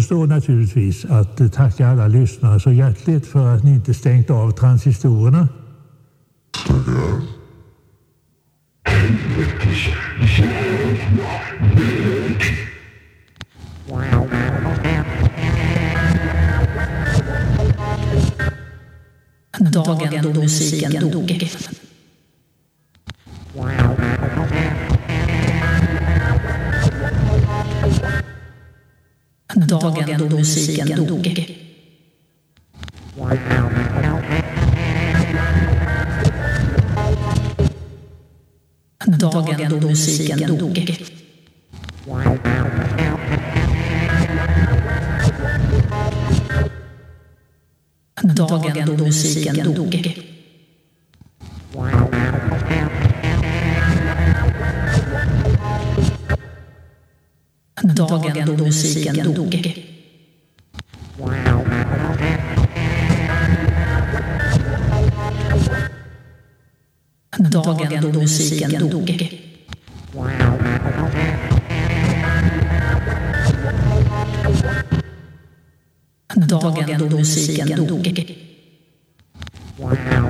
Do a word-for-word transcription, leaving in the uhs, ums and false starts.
återstår naturligtvis att tacka alla lyssnare så hjärtligt för att ni inte stängt av transistorerna. Dagen då musiken dog. Dagen då musiken dog. Dagen då musiken dog. Dagen då musiken dog. Dagen då musiken dog. Dagen då musiken dog. Dagen då musiken dog.